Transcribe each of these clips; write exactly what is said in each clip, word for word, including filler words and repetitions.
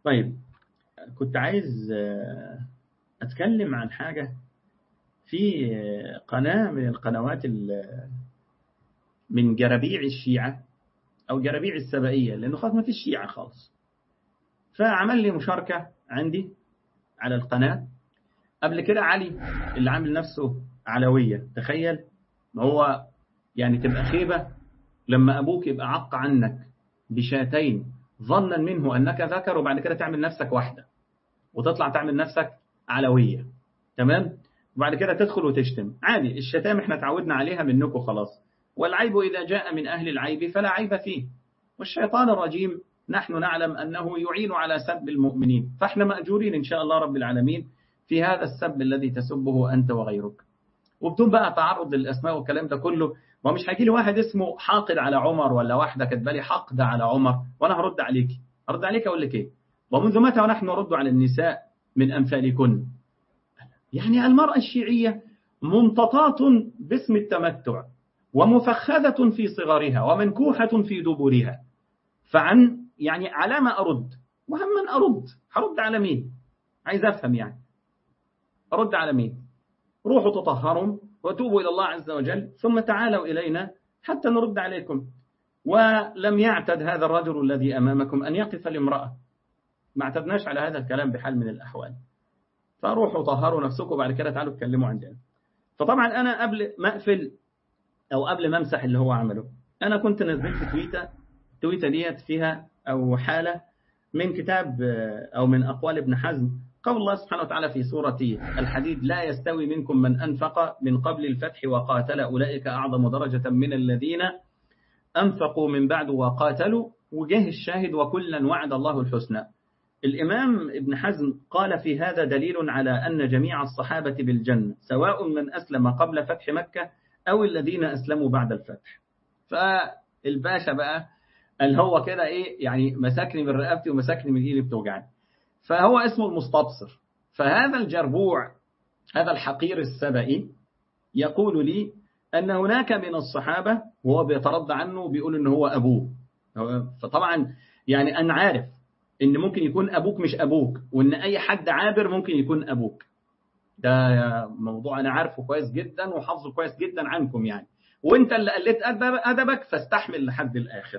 طيب، كنت عايز أتكلم عن حاجة في قناة من القنوات من جرابيع الشيعة أو جرابيع السبائية، لأنه خلاص ما فيش شيعة خالص. فعمل لي مشاركة عندي على القناة. قبل كده علي اللي عامل نفسه علوية، تخيل، ما هو يعني تبقى خيبة لما أبوك يبقى عق عنك بشاتين ظنا منه أنك ذكر، وبعد كده تعمل نفسك واحدة وتطلع تعمل نفسك علوية، تمام؟ وبعد كده تدخل وتشتم. عادي، الشتام احنا تعودنا عليها منكم خلاص. والعيب إذا جاء من أهل العيب فلا عيب فيه. والشيطان الرجيم نحن نعلم أنه يعين على سب المؤمنين، فاحنا مأجورين إن شاء الله رب العالمين في هذا السب الذي تسبه أنت وغيرك. وبدون بقى تعرض للأسماء والكلام ده كله. ومش هيجي لي واحد اسمه حاقد على عمر، ولا واحدة كاتبه لي حقد على عمر وأنا هرد عليك. هرد عليك أقول لك إيه؟ ومنذ متى ونحن نرد على النساء من أمثالكن؟ يعني المرأة الشيعية ممتطاة باسم التمتع، ومفخذة في صغرها، ومنكوحة في دبرها. فعن يعني على ما أرد؟ وهم أرد هرد على مين؟ عايز أفهم يعني أرد على مين؟ روحوا تطهروا وتوبوا إلى الله عز وجل ثم تعالوا إلينا حتى نرد عليكم. ولم يعتد هذا الرجل الذي أمامكم أن يقف لامرأة، ما اعتدناش على هذا الكلام بحال من الأحوال. فروحوا طهروا نفسكم وبعد كده تعالوا اتكلموا عندنا. فطبعا أنا قبل ما أقفل أو قبل ما أمسح اللي هو عمله، أنا كنت نزلت تويتة تويتة ديت فيها أو حالة من كتاب أو من أقوال ابن حزم، قول الله سبحانه وتعالى في سورة الحديد: لا يستوي منكم من أنفق من قبل الفتح وقاتل أولئك أعظم درجة من الذين أنفقوا من بعد وقاتلوا. وجه الشاهد: وكلا وعد الله الحسنى. الإمام ابن حزم قال في هذا دليل على أن جميع الصحابة بالجنة، سواء من أسلم قبل فتح مكة أو الذين أسلموا بعد الفتح. فالباشا بقى اللي هو كده إيه يعني، مسكني من رقبتي ومسكني من إيدي بتوجعني. فهو اسمه المستبصر. فهذا الجربوع، هذا الحقير السبئي، يقول لي أن هناك من الصحابة، وهو بيترضى عنه بيقول أنه هو أبوه. فطبعا يعني أنا عارف إن ممكن يكون أبوك مش أبوك، وإن أي حد عابر ممكن يكون أبوك. ده موضوع أنا عارفه كويس جدا وحافظه كويس جدا عنكم يعني، وإنت اللي قلت أدبك فاستحمل لحد الآخر.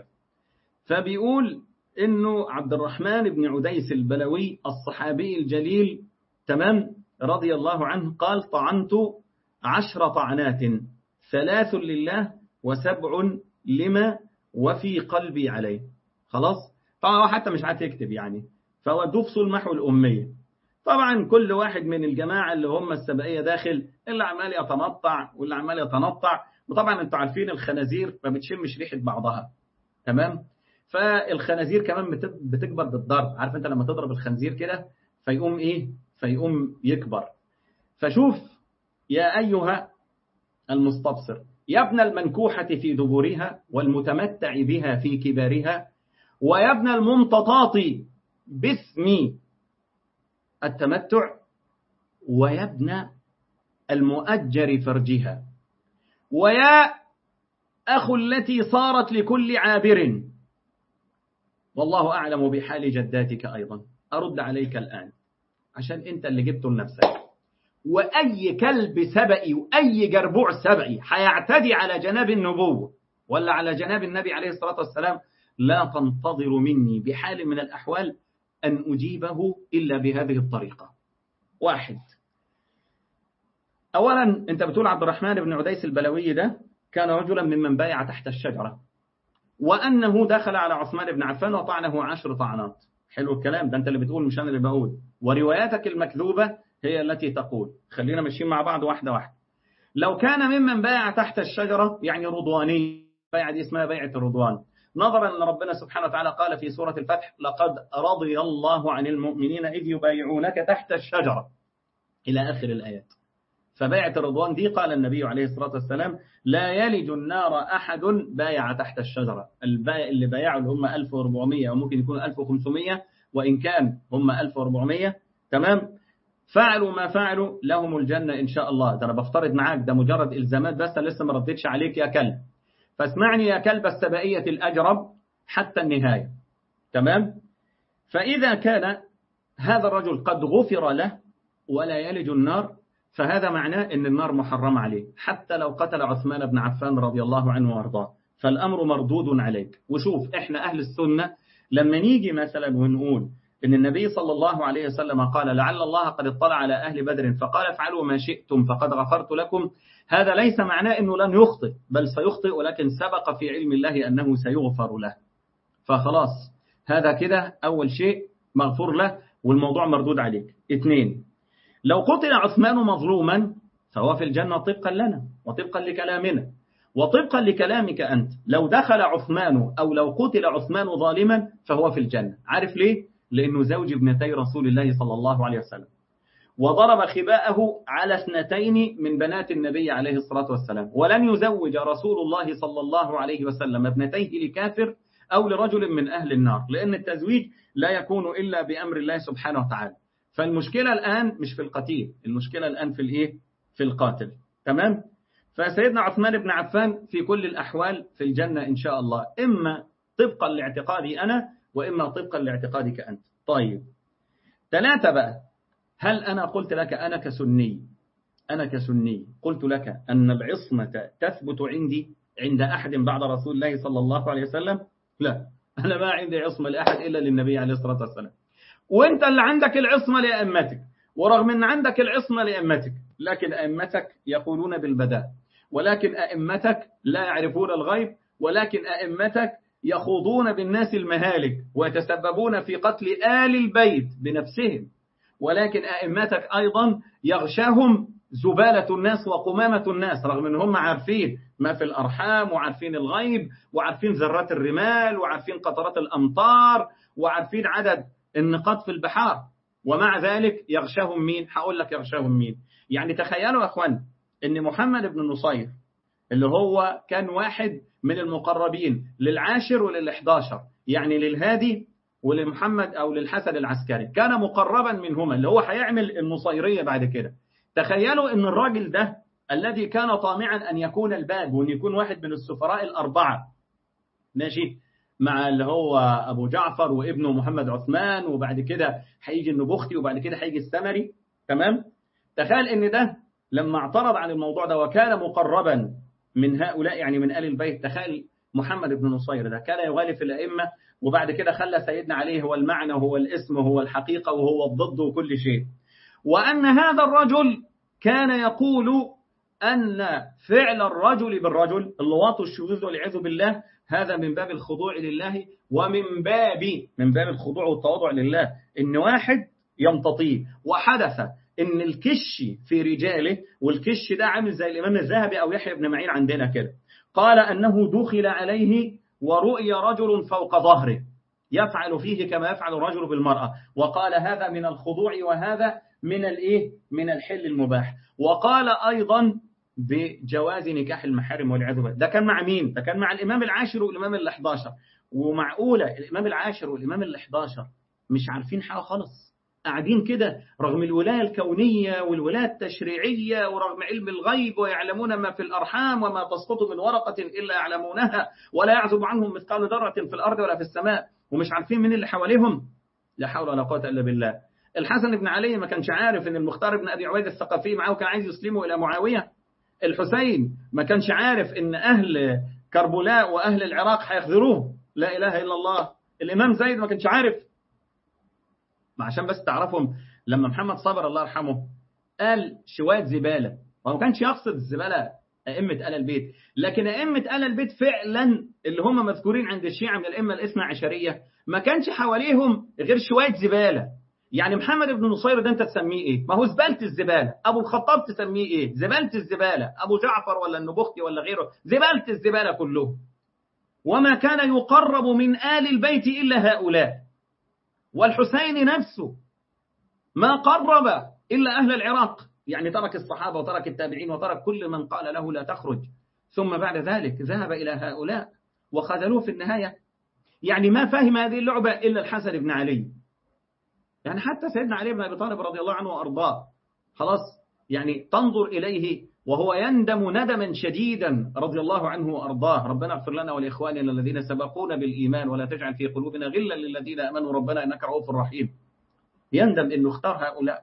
فبيقول إنه عبد الرحمن بن عديس البلوي الصحابي الجليل، تمام، رضي الله عنه، قال: طعنت عشر طعنات، ثلاث لله وسبع لما وفي قلبي عليه. خلاص، طبعا هو حتى مش عارف يكتب يعني، فهو دفصل محو الأمية. طبعا كل واحد من الجماعة اللي هم السبائية داخل، اللي عمال يتنطع واللي عمال يتنطع. وطبعا انتوا عارفين الخنازير ما بتشمش ريحة بعضها، تمام؟ فالخنازير كمان بتكبر بالضرب. عارف انت لما تضرب الخنزير كده فيقوم ايه؟ فيقوم يكبر. فشوف يا أيها المستبصر: يا ابن المنكوحة في دبرها والمتمتع بها في كبارها، ويا ابن الممتطاط باسم التمتع، ويا ابن المؤجر فرجها، ويا أخو التي صارت لكل عابر، والله أعلم بحال جداتك أيضا. أرد عليك الآن عشان أنت اللي جبته لنفسك. وأي كلب سبئي وأي جربوع سبئي حيعتدي على جناب النبوة ولا على جناب النبي عليه الصلاة والسلام، لا تنتظر مني بحال من الأحوال أن أجيبه إلا بهذه الطريقة. واحد، أولا أنت بتقول عبد الرحمن بن عديس البلوي ده كان رجلا ممن بايع تحت الشجرة، وأنه دخل على عثمان بن عفان وطعنه عشر طعنات. حلو الكلام ده، أنت اللي بتقول مش أنا اللي بقول. ورواياتك المكذوبة هي التي تقول. خلينا ماشيين مع بعض واحدة واحدة. لو كان ممن بايع تحت الشجرة يعني رضواني، بيعة دي اسمها بيعة الرضوان، نظرا أن ربنا سبحانه وتعالى قال في سورة الفتح: لقد رضي الله عن المؤمنين إذ يبايعونك تحت الشجرة إلى آخر الآيات. فبيعة الرضوان دي قال النبي عليه الصلاة والسلام: لا يلج النار أحد بايع تحت الشجرة. البايع اللي بايعوا اللي هم ألف وأربعمائة، وممكن يكون ألف وخمسمائة، وإن كان هم ألف وأربعمائة، تمام، فعلوا ما فعلوا لهم الجنة إن شاء الله. ده أنا بفترض معاك، ده مجرد إلزامات بس، لسه ما ردتش عليك يا كلب. فاسمعني يا كلب السبائية الأجرب حتى النهاية، تمام. فإذا كان هذا الرجل قد غفر له ولا يلج النار، فهذا معناه أن النار محرم عليه حتى لو قتل عثمان بن عفان رضي الله عنه وارضاه، فالأمر مردود عليك. وشوف إحنا أهل السنة لما نيجي مثلا ونقول إن النبي صلى الله عليه وسلم قال لعل الله قد اطلع على أهل بدر فقال افعلوا ما شئتم فقد غفرت لكم، هذا ليس معناه أنه لن يخطئ، بل سيخطئ، ولكن سبق في علم الله أنه سيغفر له. فخلاص هذا كده أول شيء مغفور له والموضوع مردود عليك. اثنين، لو قتل عثمان مظلوما فهو في الجنة طبقا لنا وطبقا لكلامنا وطبقا لكلامك أنت. لو دخل عثمان أو لو قتل عثمان ظالما فهو في الجنة. عارف ليه؟ لأنه زوج ابنتي رسول الله صلى الله عليه وسلم، وضرب خباءه على اثنتين من بنات النبي عليه الصلاة والسلام، ولن يزوج رسول الله صلى الله عليه وسلم ابنتيه لكافر أو لرجل من أهل النار، لأن التزويج لا يكون إلا بأمر الله سبحانه وتعالى. فالمشكلة الآن مش في القتيل، المشكلة الآن في الإيه؟ في القاتل. تمام؟ فسيدنا عثمان بن عفان في كل الأحوال في الجنة إن شاء الله، إما طبقا لاعتقادي أنا وإما طبقا لاعتقادك أنت. طيب، ثلاثة بقى، هل أنا قلت لك أنا كسني أنا كسني قلت لك أن العصمة تثبت عندي عند أحد بعد رسول الله صلى الله عليه وسلم؟ لا، أنا ما عندي عصمة لأحد إلا للنبي عليه الصلاة والسلام. وانت اللي عندك العصمة لأئمتك، ورغم ان عندك العصمة لأئمتك لكن أئمتك يقولون بالبداء، ولكن أئمتك لا يعرفون الغيب، ولكن أئمتك يخوضون بالناس المهالك ويتسببون في قتل آل البيت بنفسهم، ولكن أئمتك أيضا يغشاهم زبالة الناس وقمامة الناس، رغم ان هم عارفين ما في الأرحام وعارفين الغيب وعارفين ذرات الرمال وعارفين قطرات الأمطار وعارفين عدد النقاط في البحار، ومع ذلك يغشاهم مين؟ هقول لك يغشاهم مين. يعني تخيلوا يا أخوان ان محمد بن نصير اللي هو كان واحد من المقربين للعاشر وللإحداشر، يعني للهادي ولمحمد أو للحسن العسكري، كان مقربا منهما اللي هو هيعمل النصيرية بعد كده. تخيلوا ان الراجل ده الذي كان طامعا أن يكون الباب وأن يكون واحد من السفراء الأربعة، ماشي، مع اللي هو أبو جعفر وابنه محمد عثمان، وبعد كده هيجي النبختي، وبعد كده هيجي السمري. تمام؟ تخيل ان ده لما اعترض عن الموضوع ده وكان مقربا من هؤلاء يعني من آل البيت، تخيل محمد بن نصير ده كان يغالي في الأئمة، وبعد كده خلى سيدنا عليه هو المعنى وهو الاسم وهو الحقيقة وهو الضد وكل شيء. وأن هذا الرجل كان يقول أن فعل الرجل بالرجل اللواط والشذوذ والعياذ بالله هذا من باب الخضوع لله، ومن باب من باب الخضوع والتواضع لله، إن واحد يمتطيه. وحدث إن الكش في رجاله، والكش ده عامل زي الإمام الذهبي أو يحيى بن معين عندنا كده، قال أنه دخل عليه ورؤي رجل فوق ظهره يفعل فيه كما يفعل الرجل بالمرأة، وقال هذا من الخضوع وهذا من الإيه؟ من الحل المباح. وقال أيضا بجواز نكاح المحارم والعياذ بالله. ده كان مع مين؟ ده كان مع الإمام العاشر والإمام الإحداشر. ومعقولة الإمام العاشر والإمام الإحداشر مش عارفين حاجة خالص، قاعدين كده رغم الولاية الكونية والولاية التشريعية ورغم علم الغيب، ويعلمون ما في الأرحام وما تسقط من ورقة إلا يعلمونها ولا يعزب عنهم مثقال ذرة في الأرض ولا في السماء، ومش عارفين مين اللي حواليهم. لا حول ولا قوة إلا بالله. الحسن بن علي ما كانش عارف إن المختار بن أبي عبيد الثقفي معه كان عايز يسلمه إلى معاوية. الحسين ما كانش عارف إن أهل كربلاء وأهل العراق هيخذروه. لا إله إلا الله. الإمام زيد ما كانش عارف. ما عشان بس تعرفهم لما محمد صابر الله يرحمه قال شوية زبالة، وما كانش يقصد الزبالة أئمة آل البيت، لكن أئمة آل البيت فعلا اللي هم مذكورين عند الشيعة من الأئمة الاثنى عشرية ما كانش حواليهم غير شوية زبالة. يعني محمد بن نصير ده أنت تسميه إيه؟ ما هو زبالة الزبالة. أبو الخطاب تسميه إيه؟ زبالة الزبالة. أبو جعفر ولا النبختي ولا غيره زبالة الزبالة كله. وما كان يقرب من آل البيت إلا هؤلاء. والحسين نفسه ما قرب إلا أهل العراق، يعني ترك الصحابة وترك التابعين وترك كل من قال له لا تخرج، ثم بعد ذلك ذهب إلى هؤلاء وخذلوه في النهاية. يعني ما فهم هذه اللعبة إلا الحسن بن علي. يعني حتى سيدنا علي بن أبي طالب رضي الله عنه وأرضاه خلاص، يعني تنظر إليه وهو يندم ندما شديدا رضي الله عنه وأرضاه. ربنا اغفر لنا ولإخواننا الذين سبقونا بالإيمان ولا تجعل في قلوبنا غلا للذين آمنوا ربنا إنك رؤوف رحيم. يندم إنه اختار هؤلاء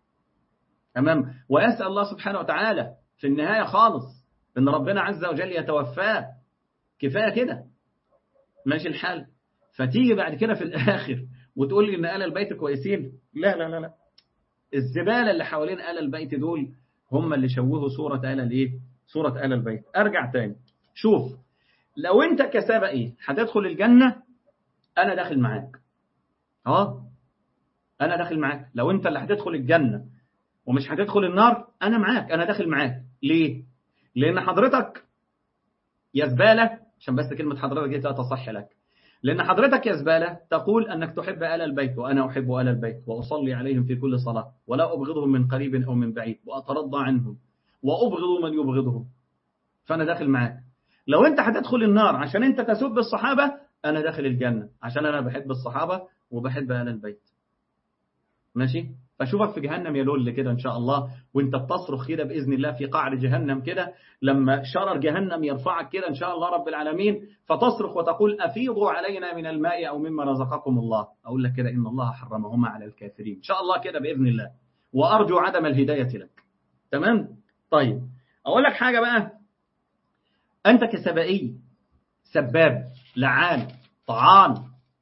أمام، ويسأل الله سبحانه وتعالى في النهاية خالص إن ربنا عز وجل يتوفاه. كفاية كده، ماشي الحال. فتيجي بعد كده في الآخر وتقول لي إن آل البيت كويسين؟ لا لا لا لا، الزبالة اللي حوالين آل البيت دول هم اللي شوهوا صورة آل الإيه؟ صورة آل البيت. أرجع تاني، شوف، لو أنت كسبقي هتدخل الجنة أنا داخل معاك. أه أنا داخل معاك. لو أنت اللي هتدخل الجنة ومش هتدخل النار أنا معاك، أنا داخل معاك. ليه؟ لأن حضرتك يا زبالة، عشان بس كلمة حضرتك دي تصح لك، لأن حضرتك يا زبالة تقول أنك تحب آل البيت، وأنا أحب آل البيت وأصلي عليهم في كل صلاة ولا أبغضهم من قريب أو من بعيد وأترضى عنهم وأبغض من يبغضهم، فأنا داخل معاك. لو أنت هتدخل النار عشان أنت تسب الصحابة أنا داخل الجنة عشان أنا بحب الصحابة وبحب آل البيت. ماشي؟ فشوفك في جهنم يا لول كده إن شاء الله، وانت بتصرخ كده بإذن الله في قعر جهنم كده، لما شرر جهنم يرفعك كده إن شاء الله رب العالمين، فتصرخ وتقول أفيضوا علينا من الماء أو مما رزقكم الله. أقول لك كده إن الله حرمهما على الكافرين إن شاء الله كده بإذن الله، وأرجو عدم الهداية لك. تمام؟ طيب أقول لك حاجة بقى، أنت كسبائي سباب لعان طعان،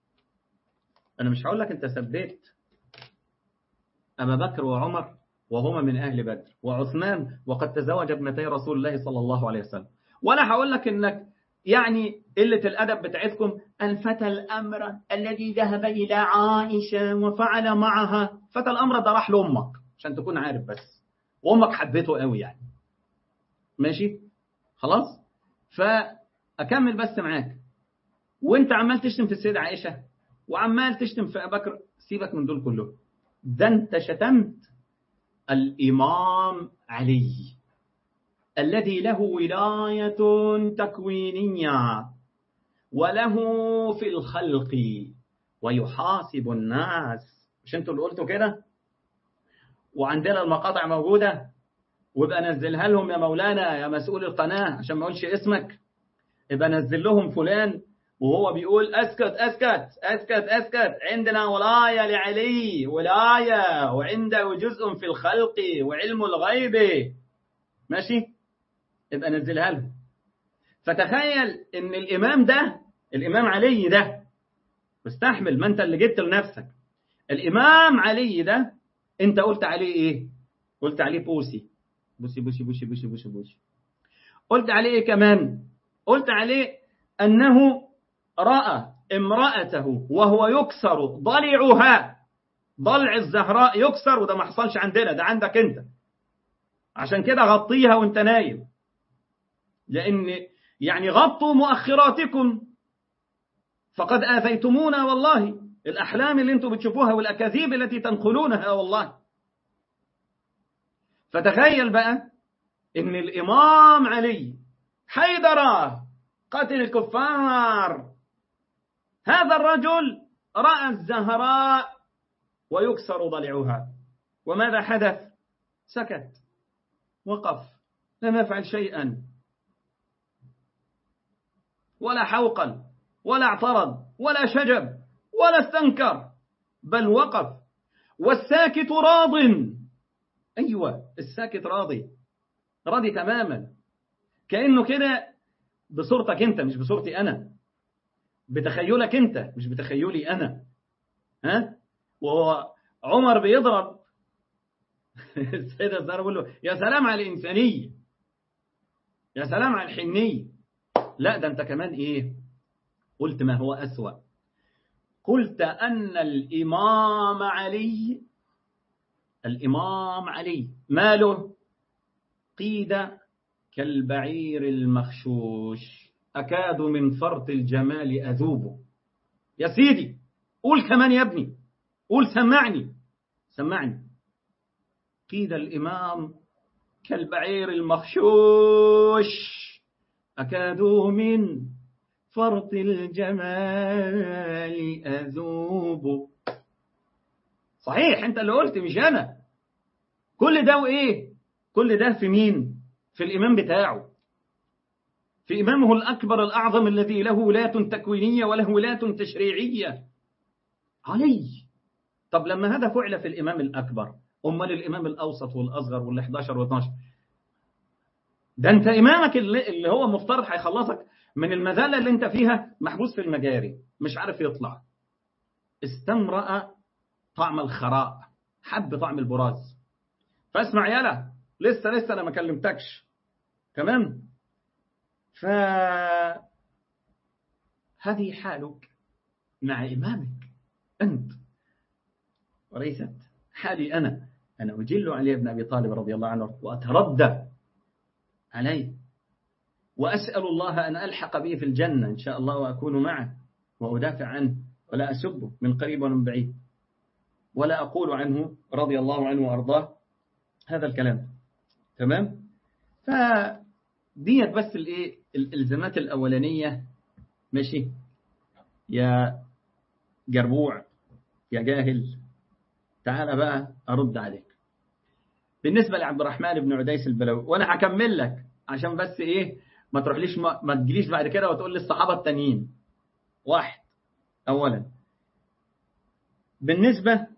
أنا مش هقول لك أنت سبيت أبا بكر وعمر وهما من أهل بدر وعثمان وقد تزوج ابنتي رسول الله صلى الله عليه وسلم، ولا هقول لك إنك يعني قلة الأدب بتاعتكم الفتى الأمر الذي ذهب إلى عائشة وفعل معها. فتى الأمر ده راح لأمك عشان تكون عارف بس، وأمك حبيته قوي يعني. ماشي خلاص؟ فأكمل بس معاك، وانت عمال تشتم في السيدة عائشة وعمال تشتم في أبا بكر، سيبك من دول كلهم. ده انت شتمت الإمام علي الذي له ولاية تكوينية وله في الخلق ويحاسب الناس. مش انتوا اللي قلتوا كده؟ وعندنا المقاطع موجودة، وابقى نزلها لهم يا مولانا يا مسؤول القناة عشان ما اقولش اسمك، ابقى نزل لهم فلان وهو بيقول اسكت اسكت اسكت اسكت، عندنا ولاية لعلي، ولاية وعنده جزء في الخلق وعلم الغيب. ماشي؟ ابقى نزلها لهم. فتخيل ان الامام ده، الامام علي ده، مستحمل، ما انت اللي جبت لنفسك. الامام علي ده انت قلت عليه ايه؟ قلت عليه بوسي بوسي بوسي بوسي بوسي بوسي بوسي. قلت عليه ايه كمان؟ قلت عليه انه رأى امرأته وهو يكسر ضلعها، ضلع الزهراء يكسر، وده ما حصلش عندنا، ده عندك انت، عشان كده غطيها وانت نايم، لان يعني غطوا مؤخراتكم فقد آفيتمونا والله، الأحلام اللي انتم بتشوفوها والأكاذيب التي تنقلونها والله. فتخيل بقى ان الإمام علي حيدر قاتل الكفار، هذا الرجل رأى الزهراء ويكسر ضلعها، وماذا حدث؟ سكت، وقف، لم يفعل شيئا، ولا حوقل ولا اعترض ولا شجب ولا استنكر، بل وقف. والساكت راض، أيوة الساكت راضي، راضي تماما، كأنه كده بصورتك انت مش بصورتي أنا، بتخيلك انت مش بتخيلي أنا. ها؟ وهو عمر بيضرب السيدة الزهراء بيقول له يا سلام على الإنسانية، يا سلام على الحنية. لا ده انت كمان ايه؟ قلت ما هو أسوأ، قلت أن الإمام علي، الإمام علي ماله؟ قيد كالبعير المخشوش، أكاد من فرط الجمال أذوبه. يا سيدي قول كمان يا ابني، قول، سمعني سمعني. قيد الإمام كالبعير المخشوش، أكاد من فرط الجمال أذوب. صحيح انت اللي قلت مش أنا. كل ده وإيه؟ كل ده في مين؟ في الإمام بتاعه، في إمامه الأكبر الأعظم الذي له ولاية تكوينية وله ولاية تشريعية، علي. طب لما هذا فعل في الإمام الأكبر، أمال الإمام الأوسط والأصغر والإحداشر واثناشر؟ ده أنت إمامك اللي هو مفترض هيخلصك من المذلة اللي أنت فيها، محبوس في المجاري مش عارف يطلع. استمرأ طعم الخراء، حب طعم البراز. فاسمع يلا، لسه لسه أنا ما كلمتكش تمام. فهذه حالك مع إمامك أنت، وليست حالي أنا. أنا أجل علي بن أبي طالب رضي الله عنه وأتردى عليه، وأسأل الله أن ألحق به في الجنة إن شاء الله، وأكون معه وأدافع عنه، ولا أسبه من قريب ومن بعيد، ولا أقول عنه رضي الله عنه وأرضاه هذا الكلام تمام. فديت بس الإيه الإلزامات الأولانية. ماشي يا جربوع يا جاهل، تعال بقى أرد عليك. بالنسبة لعبد الرحمن بن عديس البلوي، وأنا هكمل لك عشان بس إيه ما تروحليش ما, ما تجيليش بعد كده وتقول لي الصحابة التانيين. واحد، أولا بالنسبة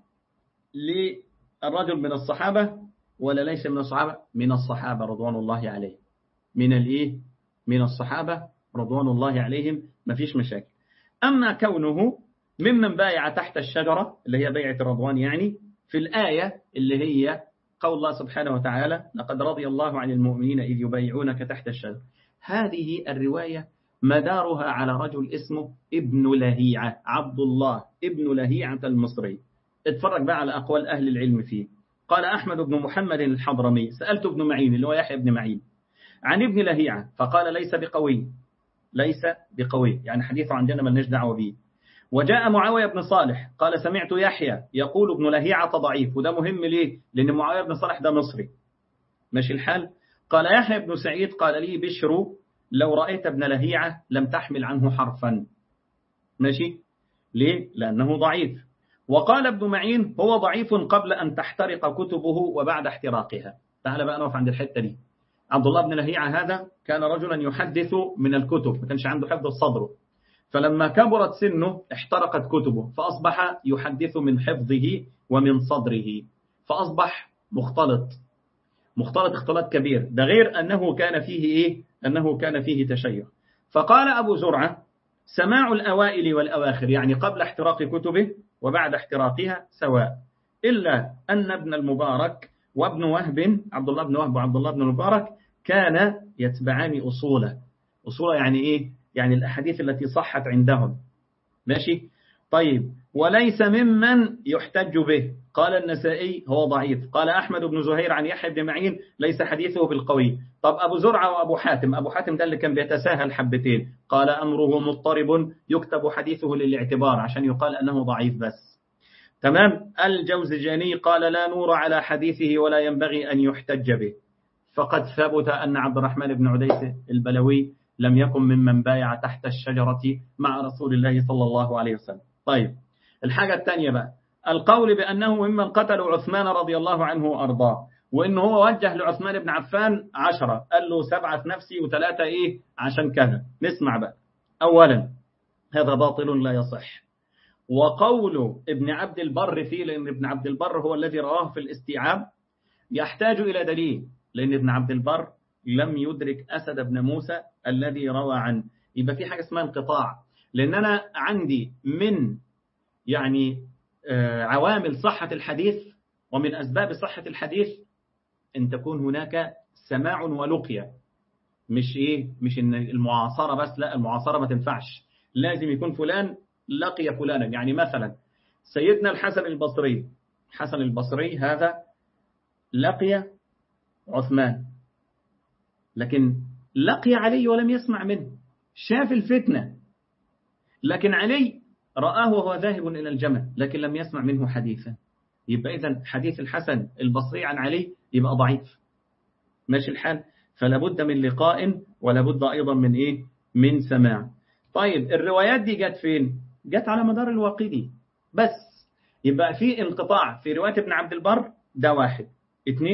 للرجل من الصحابة ولا ليس من الصحابة؟ من الصحابة رضوان الله عليه، من الإيه من الصحابة رضوان الله عليهم، ما فيش مشاكل. أما كونه ممن بايع تحت الشجرة اللي هي بيعة الرضوان، يعني في الآية اللي هي قول الله سبحانه وتعالى لقد رضي الله عن المؤمنين إذ يبايعونك تحت الشجرة، هذه الرواية مدارها على رجل اسمه ابن لهيعة، عبد الله ابن لهيعة المصري. اتفرج بقى على أقوال أهل العلم فيه. قال أحمد بن محمد الحضرمي سألت ابن معين اللي هو يحيى بن معين عن ابن لهيعة فقال ليس بقوي، ليس بقوي يعني حديثه عندنا ملناش دعوة به. وجاء معاوية بن صالح قال سمعت يحيى يقول ابن لهيعة ضعيف، وده مهم ليه؟ لأن معاوية بن صالح ده مصري ماشي الحال. قال يحيى بن سعيد قال لي بشر لو رأيت ابن لهيعة لم تحمل عنه حرفا، ماشي ليه؟ لأنه ضعيف. وقال ابن معين هو ضعيف قبل أن تحترق كتبه وبعد احتراقها. تعال بقى نقف عند الحتة دي. عبد الله بن لهيعة هذا كان رجلا يحدث من الكتب، ما كانش عنده حفظ الصدر، فلما كبرت سنه احترقت كتبه فأصبح يحدث من حفظه ومن صدره، فأصبح مختلط مختلط اختلاط كبير. ده غير أنه كان فيه إيه؟ أنه كان فيه تشيع. فقال أبو زرعة سماع الأوائل والأواخر يعني قبل احتراق كتبه وبعد احتراقها سواء، إلا أن ابن المبارك وابن وهب عبد الله بن وهب وعبد الله بن المبارك كان يتبعان أصوله. أصوله يعني إيه؟ يعني الأحاديث التي صحت عندهم، ماشي. طيب وليس ممن يحتج به. قال النسائي هو ضعيف. قال أحمد بن زهير عن يحيى بن معين ليس حديثه بالقوي. طب أبو زرعة وأبو حاتم، أبو حاتم ده اللي كان بيتساهل حبتين، قال أمره مضطرب يكتب حديثه للاعتبار عشان يقال أنه ضعيف بس تمام. الجوزجاني قال لا نور على حديثه ولا ينبغي أن يحتج به. فقد ثبت أن عبد الرحمن بن عديس البلوي لم يكن ممن بايع تحت الشجرة مع رسول الله صلى الله عليه وسلم. طيب الحاجة الثانية بقى القول بأنه ممن قتلوا عثمان رضي الله عنه وأرضاه، وإنه هو وجه لعثمان بن عفان عشرة قال له سبعة في نفسي وثلاثة إيه عشان كذا. نسمع بقى. أولا هذا باطل لا يصح. وقول ابن عبد البر فيه، لأن ابن عبد البر هو الذي رواه في الاستيعاب، يحتاج إلى دليل، لأن ابن عبد البر لم يدرك أسد بن موسى الذي روى عنه. يبقى في حاجة اسمها انقطاع، لأن أنا عندي من يعني عوامل صحة الحديث ومن أسباب صحة الحديث أن تكون هناك سماع ولقية، مش إيه مش إن المعاصرة بس، لا المعاصرة ما تنفعش، لازم يكون فلان لقي فلانا. يعني مثلا سيدنا الحسن البصري، حسن البصري هذا لقي عثمان، لكن لقي علي ولم يسمع منه، شاف الفتنة، لكن علي رآه وهو ذاهب إلى الجمل لكن لم يسمع منه حديثا. يبقى إذن حديث الحسن البصري عن علي يبقى ضعيف، ماشي الحال. فلا بد من لقاء ولا بد أيضا من إيه من سماع. طيب الروايات دي جت فين؟ جت على مدار الواقدي بس. يبقى في انقطاع في رواية ابن عبد البر، ده واحد. اثنين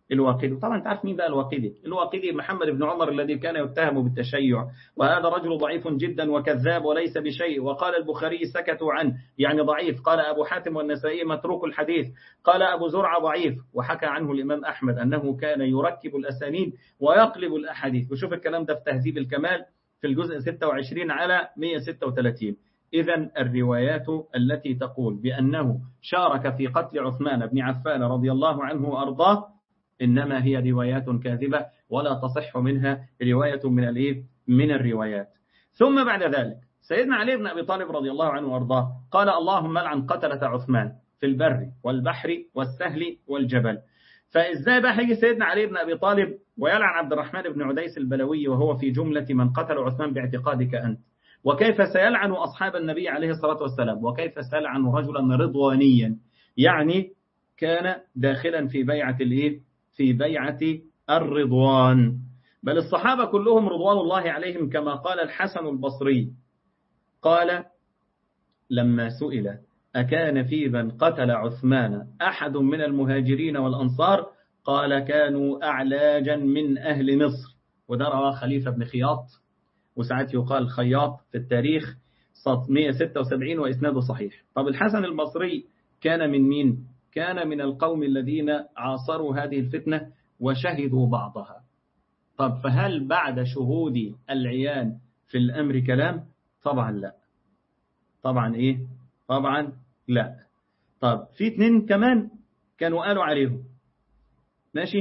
الواقدي. طبعا انت عارف مين بقى الواقدي؟ الواقدي محمد بن عمر الذي كان يتهم بالتشيع، وهذا رجل ضعيف جدا وكذاب وليس بشيء. وقال البخاري سكتوا عنه يعني ضعيف، قال أبو حاتم والنسائي متروك الحديث، قال أبو زرعة ضعيف، وحكى عنه الإمام أحمد أنه كان يركب الأسانيد ويقلب الأحاديث. وشوف الكلام ده في تهذيب الكمال في الجزء ستة وعشرين على مئة وستة وثلاثين. إذن الروايات التي تقول بأنه شارك في قتل عثمان بن عفان رضي الله عنه وأرضاه إنما هي روايات كاذبة ولا تصح منها رواية من الإيه؟ من الروايات. ثم بعد ذلك سيدنا علي بن أبي طالب رضي الله عنه وأرضاه قال اللهم لعن قتلة عثمان في البر والبحر والسهل والجبل. فإزاي بقى هيجي سيدنا علي بن أبي طالب ويلعن عبد الرحمن بن عديس البلوي وهو في جملة من قتل عثمان باعتقادك أنت؟ وكيف سيلعن أصحاب النبي عليه الصلاة والسلام؟ وكيف سيلعن رجلا رضوانيا يعني كان داخلا في بيعة الإيه؟ في بيعة الرضوان. بل الصحابة كلهم رضوان الله عليهم كما قال الحسن البصري قال لما سئل أكان في من قتل عثمان أحد من المهاجرين والأنصار قال كانوا أعلاجا من أهل مصر. وده رواه خليفة بن خياط، وساعات يقال خياط في التاريخ، مئة وستة وسبعين وإسناده صحيح. طب الحسن البصري كان من مين؟ كان من القوم الذين عاصروا هذه الفتنة وشهدوا بعضها. طب فهل بعد شهود العيان في الأمر كلام؟ طبعا لا. طبعا إيه؟ طبعا لا. طب في اتنين كمان كانوا قالوا عليهم ماشي.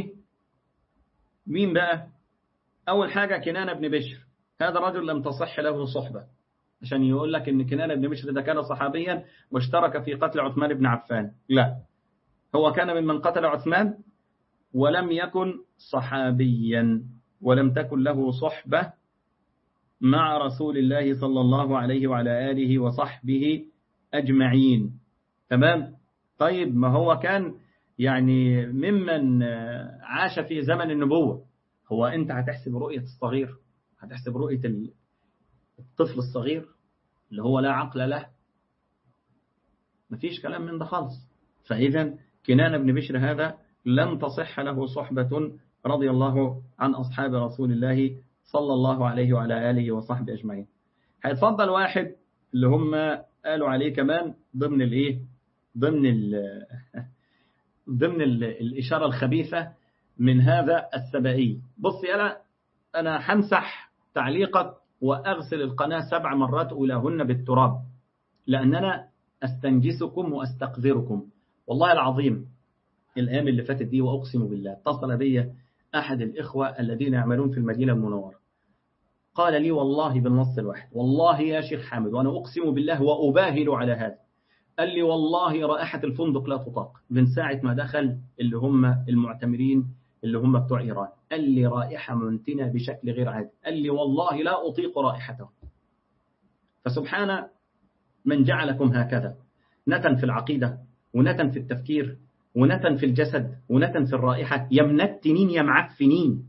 مين بقى؟ أول حاجة كنانة بن بشر، هذا رجل لم تصح له صحبة، عشان يقول لك إن كنانة بن بشر ده كان صحابيا واشترك في قتل عثمان بن عفان. لا، هو كان ممن قتل عثمان ولم يكن صحابيا ولم تكن له صحبة مع رسول الله صلى الله عليه وعلى آله وصحبه أجمعين. تمام؟ طيب ما هو كان يعني ممن عاش في زمن النبوة. هو أنت هتحسب رؤية الصغير، هتحسب رؤية الطفل الصغير اللي هو لا عقل له؟ مفيش كلام من ده خالص. فإذا كنانة بن بشر هذا لم تصح له صحبة رضي الله عن أصحاب رسول الله صلى الله عليه وعلى آله وصحبه أجمعين. هيتفضل واحد اللي هم قالوا عليه كمان ضمن الإيه؟ ضمن ال ضمن ال الإشارة الخبيثة من هذا السبائي. بص يلا، أنا همسح تعليقك وأغسل القناة سبع مرات أولاهن بالتراب، لأننا أستنجسكم وأستقذركم. والله العظيم الأيام اللي فاتت دي وأقسم بالله اتصل بي أحد الإخوة الذين يعملون في المدينة المنورة، قال لي والله بالنص الواحد والله يا شيخ حامد، وأنا أقسم بالله وأباهل على هذا، قال لي والله رائحة الفندق لا تطاق من ساعة ما دخل اللي هم المعتمرين اللي هم بتوع إيران. قال لي رائحة منتنة بشكل غير عادي، قال لي والله لا أطيق رائحته. فسبحان من جعلكم هكذا، نتن في العقيدة ونتن في التفكير ونتن في الجسد ونتن في الرائحة، يا منتنين يا معفنين.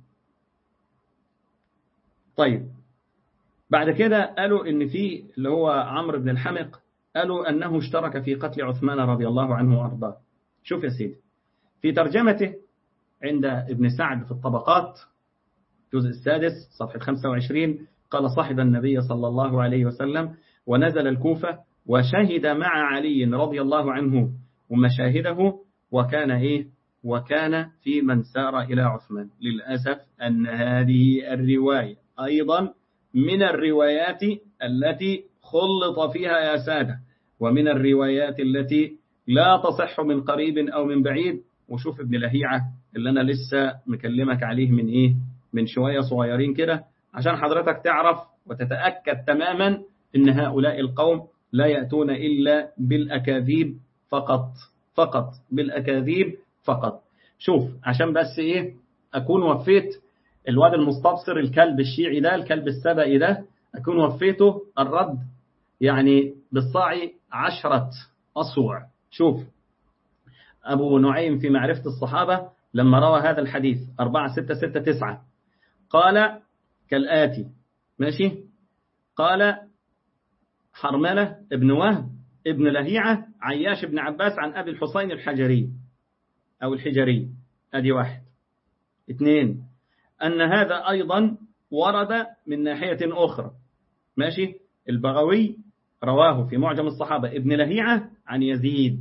طيب بعد كده قالوا إن في اللي هو عمرو بن الحمق قالوا أنه اشترك في قتل عثمان رضي الله عنه وأرضاه. شوف يا سيدي في ترجمته عند ابن سعد في الطبقات الجزء السادس صفحة خمسة وعشرين قال صاحب النبي صلى الله عليه وسلم ونزل الكوفة وشهد مع علي رضي الله عنه ومشاهده، وكان إيه؟ وكان في من سار إلى عثمان. للأسف أن هذه الرواية أيضا من الروايات التي خلط فيها يا سادة، ومن الروايات التي لا تصح من قريب أو من بعيد. وشوف ابن لهيعة اللي أنا لسه مكلمك عليه من إيه؟ من شوية صغيرين كده، عشان حضرتك تعرف وتتأكد تماما إن هؤلاء القوم لا يأتون إلا بالأكاذيب فقط فقط بالأكاذيب فقط. شوف عشان بس إيه أكون وفيت الواد المستبصر الكلب الشيعي ده الكلب السبئي ده، أكون وفيته الرد يعني بالصاعي عشرة أصوع. شوف أبو نعيم في معرفة الصحابة لما روى هذا الحديث أربعة ستة ستة تسعة قال كالآتي ماشي. قال حرملة ابن وهب ابن لهيعة عياش ابن عباس عن أبي الحسين الحجري أو الحجري، أدي واحد. اثنين، أن هذا أيضا ورد من ناحية أخرى. ماشي. البغوي رواه في معجم الصحابة ابن لهيعة عن يزيد.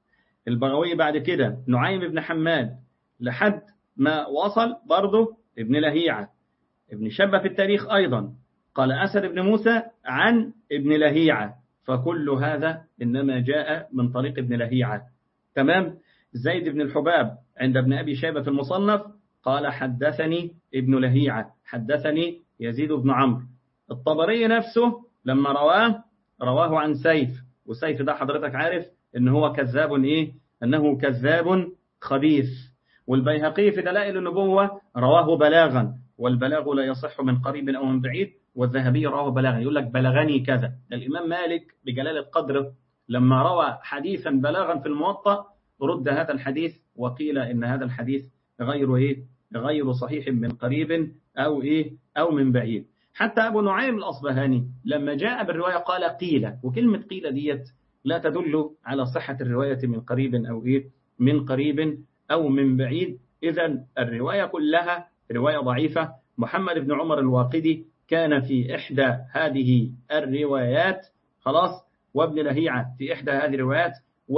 البغوي بعد كده نعيم بن حماد لحد ما وصل برضه ابن لهيعة. ابن شبة في التاريخ أيضا قال أسد بن موسى عن ابن لهيعة، فكل هذا إنما جاء من طريق ابن لهيعة. تمام. زيد بن الحباب عند ابن أبي شيبة في المصنف قال حدثني ابن لهيعة حدثني يزيد بن عمرو. الطبري نفسه لما رواه رواه عن سيف، وسيف ده حضرتك عارف إن هو كذاب إيه؟ أنه كذاب خبيث. والبيهقي في دلائل النبوة رواه بلاغا، والبلاغ لا يصح من قريب أو من بعيد، والذهبي رواه بلاغا، يقول لك بلغني كذا. الإمام مالك بجلالة قدره لما روى حديثا بلاغا في الموطأ رد هذا الحديث وقيل إن هذا الحديث غير إيه؟ غير صحيح من قريب أو إيه؟ أو من بعيد. حتى أبو نعيم الأصبهاني لما جاء بالرواية قال قيل، وكلمة قيل ديت لا تدل على صحة الرواية من قريب أو إيه؟ من قريب أو من بعيد. إذن الرواية كلها رواية ضعيفة. محمد بن عمر الواقدي كان في إحدى هذه الروايات، خلاص، وابن لهيعة في إحدى هذه الروايات،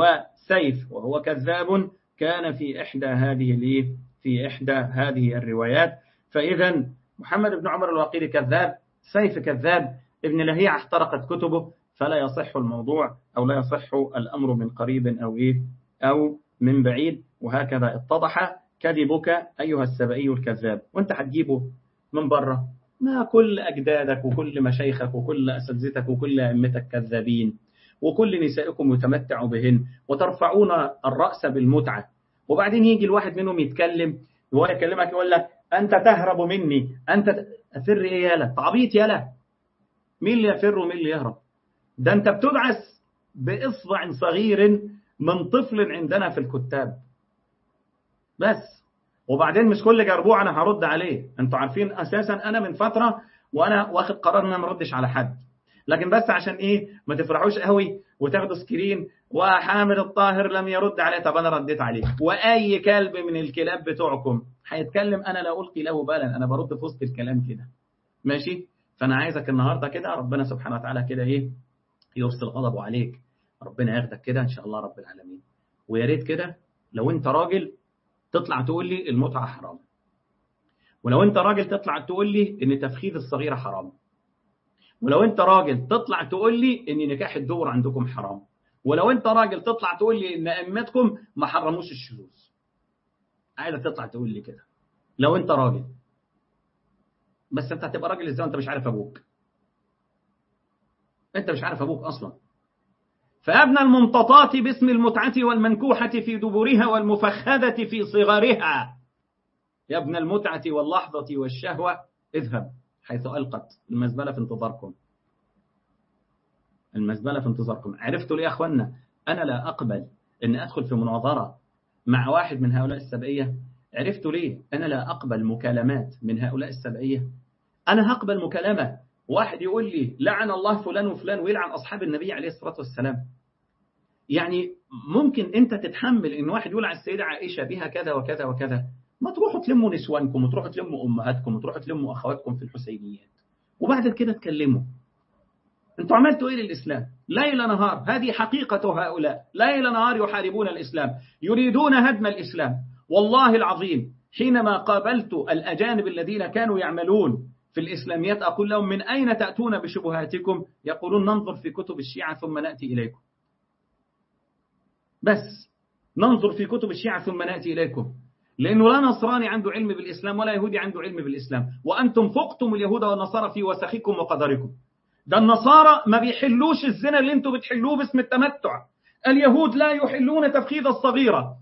وسيف وهو كذاب كان في إحدى هذه في إحدى هذه الروايات. فإذا محمد بن عمر الواقدي كذاب، سيف كذاب، ابن لهيعة احترقت كتبه، فلا يصح الموضوع أو لا يصح الأمر من قريب أو إيه أو من بعيد. وهكذا اتضح كذبك أيها السبئي الكذاب. وانت هتجيبه من بره، ما كل أجدادك وكل مشايخك وكل أساتذتك وكل أئمتك كذابين، وكل نسائكم يتمتع بهن، وترفعون الرأس بالمتعة. وبعدين يجي الواحد منهم يتكلم وهو يكلمك يقول لك أنت تهرب مني، أنت أفر إيه يالا، تعبيط يالا، مين اللي يفر ومين اللي يهرب؟ ده أنت بتدعس بإصبع صغير من طفل عندنا في الكتاب بس. وبعدين مش كل جربوع أنا هرد عليه. أنتوا عارفين أساسا أنا من فترة وأنا واخد قرار أن أنا ما ردش على حد، لكن بس عشان إيه ما تفرحوش قوي وتاخدوا سكرين وحامد الطاهر لم يرد عليه. طب أنا رديت عليه، وأي كلب من الكلاب بتوعكم هيتكلم أنا لا ألقي له بالا، أنا برد في وسط الكلام كده. ماشي. فأنا عايزك النهاردة كده ربنا سبحانه وتعالى كده إيه يرسل غضبه عليك، ربنا ياخدك كده إن شاء الله رب العالمين. ويا ريت كده لو أنت راجل تطلع تقول لي المتعة حرام، ولو أنت راجل تطلع تقول لي إن تفخيذ الصغيرة حرام، ولو أنت راجل تطلع تقول لي إن نكاح الدور عندكم حرام، ولو أنت راجل تطلع تقول لي إن أئمتكم ما حرموش الشذوذ. عايزك تطلع تقول لي كده لو أنت راجل. بس أنت هتبقى راجل إزاي وأنت مش عارف أبوك؟ أنت مش عارف أبوك أصلا. فأبنى الممتطات باسم المتعة والمنكوحة في دبرها والمفخذة في صغرها. يا ابن المتعة واللحظة والشهوة اذهب حيث ألقت المزبلة في انتظاركم. المزبلة في انتظاركم. عرفتوا ليه يا أخوانا أنا لا أقبل أن أدخل في مناظرة مع واحد من هؤلاء السبعية؟ عرفتوا ليه أنا لا أقبل مكالمات من هؤلاء السبعية؟ أنا هقبل مكالمة واحد يقول لي لعن الله فلان وفلان ويلعن أصحاب النبي عليه الصلاة والسلام. يعني ممكن أنت تتحمل أن واحد يقول على السيدة عائشة بها كذا وكذا وكذا؟ ما تروحوا تلموا نسوانكم وتروحوا تلموا أمهاتكم وتروحوا تلموا أخواتكم في الحسينيات وبعد كده تكلموا. أنتوا عملتوا إيه للإسلام؟ ليل نهار، هذه حقيقة هؤلاء، ليل نهار يحاربون الإسلام، يريدون هدم الإسلام. والله العظيم حينما قابلت الأجانب الذين كانوا يعملون في الإسلاميات أقول لهم من أين تأتون بشبهاتكم؟ يقولون ننظر في كتب الشيعة ثم نأتي إليكم. بس ننظر في كتب الشيعة ثم نأتي إليكم، لأنه لا نصراني عنده علم بالإسلام ولا يهودي عنده علم بالإسلام، وأنتم فقتم اليهود والنصارى في وسخكم وقدركم. ده النصارى ما بيحلوش الزنا اللي انتم بتحلوه باسم التمتع، اليهود لا يحلون تفخيذ الصغيرة.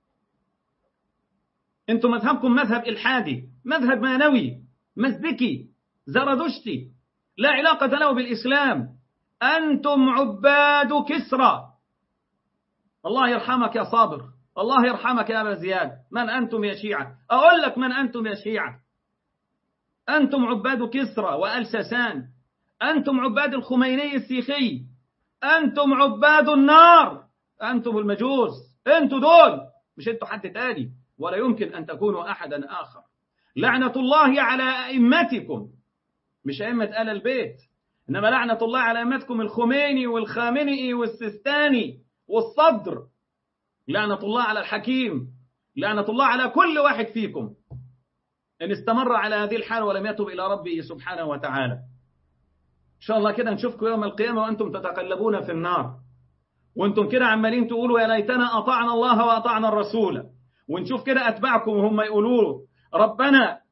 انتم مذهبكم مذهب إلحادي، مذهب مانوي مزدكي زردشتي، لا علاقة له بالإسلام. أنتم عباد كسرى. الله يرحمك يا صابر، الله يرحمك يا أبا زياد. من أنتم يا شيعة؟ أقول لك من أنتم يا شيعة. أنتم عباد كسرى وآل ساسان، أنتم عباد الخميني السيخي، أنتم عباد النار، أنتم المجوس، أنتم دول، مش أنتم حد تاني، ولا يمكن أن تكونوا أحدا آخر. لعنة الله على أئمتكم، مش أئمة آل البيت، إنما لعنة الله على أئمتكم الخميني والخامنئي والسيستاني والصدر، لعنة الله على الحكيم، لعنة الله على كل واحد فيكم إن استمر على هذه الحال ولم يتب إلى ربه سبحانه وتعالى. إن شاء الله كده نشوفكم يوم القيامة وأنتم تتقلبون في النار، وأنتم كده عمالين تقولوا يا ليتنا أطعنا الله وأطعنا الرسول، ونشوف كده أتباعكم وهم يقولوا ربنا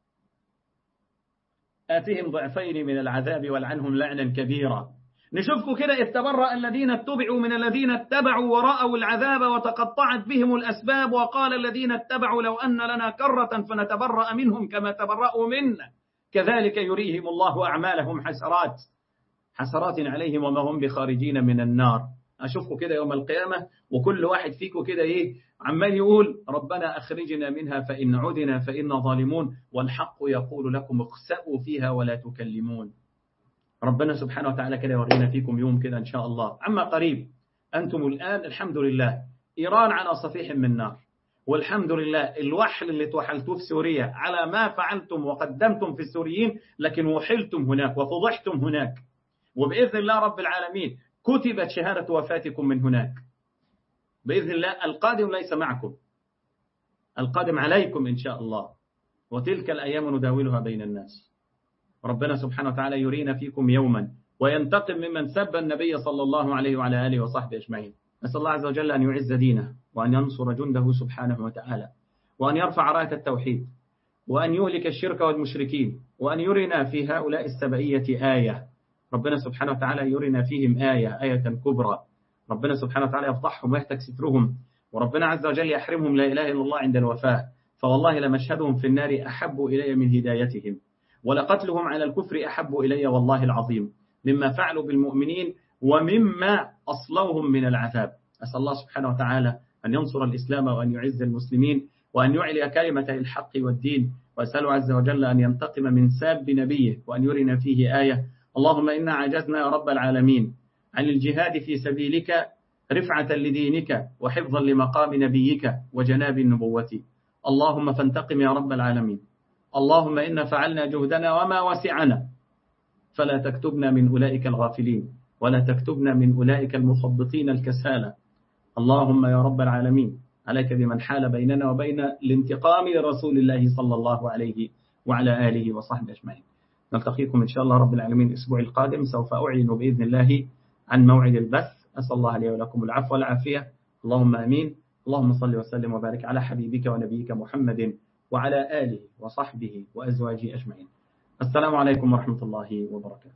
آتهم ضعفين من العذاب والعنهم لعنا كبيرا. نشوفكم كده إذ تبرأ الذين اتبعوا من الذين اتبعوا ورأوا العذاب وتقطعت بهم الأسباب، وقال الذين اتبعوا لو أن لنا كرة فنتبرأ منهم كما تبرأوا منا كذلك يريهم الله أعمالهم حسرات حسرات عليهم وما هم بخارجين من النار. أشوفكم كده يوم القيامة وكل واحد فيكم كده إيه عمال يقول ربنا أخرجنا منها فإن عدنا فإنا ظالمون، والحق يقول لكم اخسأوا فيها ولا تكلمون. ربنا سبحانه وتعالى كده يورينا فيكم يوم كده إن شاء الله. عما قريب أنتم الآن الحمد لله إيران على صفيح من نار، والحمد لله الوحل اللي توحلتوه في سوريا على ما فعلتم وقدمتم في السوريين، لكن وحلتم هناك وفضحتم هناك، وبإذن الله رب العالمين كتبت شهادة وفاتكم من هناك بإذن الله. القادم ليس معكم، القادم عليكم إن شاء الله، وتلك الأيام نداولها بين الناس. ربنا سبحانه وتعالى يرينا فيكم يوما وينتقم ممن سب النبي صلى الله عليه وعلى آله وصحبه أجمعين. نسأل الله عز وجل أن يعز دينه وأن ينصر جنده سبحانه وتعالى، وأن يرفع راية التوحيد، وأن يهلك الشرك والمشركين، وأن يرنا في هؤلاء السبعية آية. ربنا سبحانه وتعالى يرنا فيهم آية آية كبرى، ربنا سبحانه وتعالى يفضحهم ويهتك سترهم، وربنا عز وجل يحرمهم لا إله إلا الله عند الوفاة. فوالله لمشهدهم في النار أحب إلي من هدايتهم، ولقتلهم على الكفر أحب إلي والله العظيم مما فعلوا بالمؤمنين ومما أصلوهم من العذاب. أسأل الله سبحانه وتعالى أن ينصر الإسلام وأن يعز المسلمين وأن يعلي كلمة الحق والدين، وأسأله عز وجل أن ينتقم من ساب نبيه وأن يرنا فيه آية. اللهم إنا عجزنا يا رب العالمين عن الجهاد في سبيلك رفعة لدينك وحفظا لمقام نبيك وجناب النبوة، اللهم فانتقم يا رب العالمين. اللهم إنا فعلنا جهدنا وما وسعنا، فلا تكتبنا من أولئك الغافلين، ولا تكتبنا من أولئك المخبطين الكسالى. اللهم يا رب العالمين عليك بمن حال بيننا وبين الانتقام لرسول الله صلى الله عليه وعلى آله وصحبه أجمعين. نلتقيكم إن شاء الله رب العالمين الأسبوع القادم، سوف أعلن بإذن الله عن موعد البث. أسأل الله لي ولكم العفو والعافية، اللهم آمين. اللهم صل وسلم وبارك على حبيبك ونبيك محمد وعلى آله وصحبه وأزواجه أجمعين. السلام عليكم ورحمة الله وبركاته.